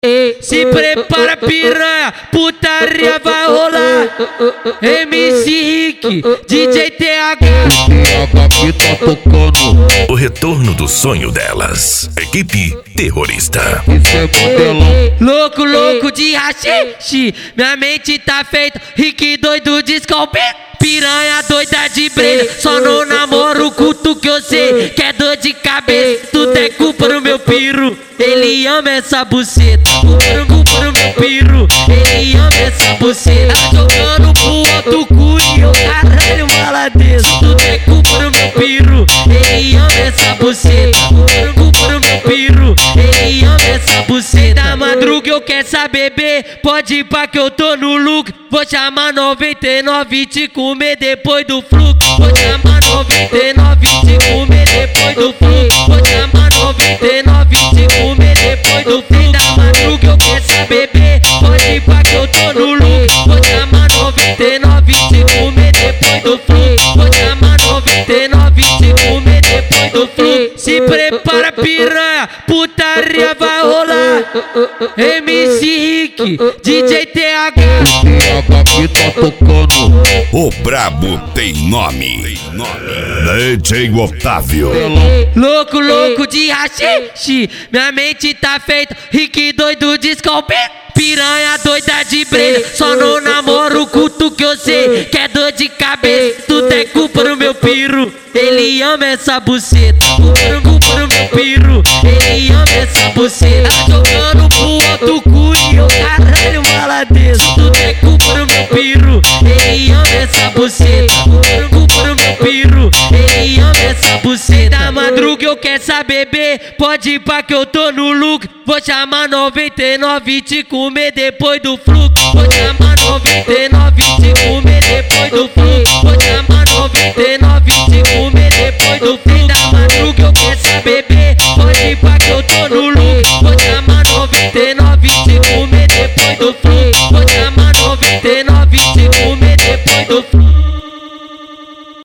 Se prepara, piranha, putaria vai rolar. MC Rick, DJ TH. TH que tá tocando. O retorno do sonho delas. Equipe terrorista. Isso é modelão. Louco, louco de rachixe, minha mente tá feita. Rick doido de scalper. Piranha doida de breja, só não namoro o culto que eu sei que é dor de cabeça. Tudo é culpa do meu piru, ele ama essa buceta. Culpa do meu piru, ele ama essa buceta. Tá jogando pro outro cu e eu caralho maladeço. Tudo é culpa do meu piru, ele ama essa buceta. Culpa do meu piru, ele ama essa buceta. Da madruga eu quero saber, bebê, pode ir pra que eu tô no look. Vou chamar 99 te comer depois do fluxo. Vou chamar 99 te comer depois do fluxo. Vou chamar 99 te comer depois do fluxo. Da madruga eu quero saber, bebê, pode ir pra que eu tô no look. Vou chamar 99 te comer depois do fluxo. Vou chamar 99 te comer depois do fluxo. Se prepara, piranha, putaria vai rolar. MC Rick, DJ TH. TH que tá tocando. O brabo tem nome. DJ Otávio. Louco, louco de rachixe, minha mente tá feita. Rick doido de scalper. Piranha doida de breja, só não namoro o culto que eu sei que é dor de cabeça. Tudo é culpa do meu piru, ele ama essa buceta. Culpa do meu piru, ele ama essa buceta. Tá jogando pro outro cu e eu caralho maladeço. Tudo é culpa do meu piru, ele ama essa buceta. Culpa do meu piru, ele ama essa buceta. Da madruga eu quero saber, bebê, pode ir pra que eu tô no look. Vou chamar 99 te comer depois do fluxo. Vou chamar 99 te comer depois do fluxo. Vou chamar 99 te comer depois do fluxo. Da madruga eu quero saber, bebê, pode ir pra que eu tô no look. Vou chamar 99 te comer depois do fluxo. Vou chamar 99 te comer depois do fluxo.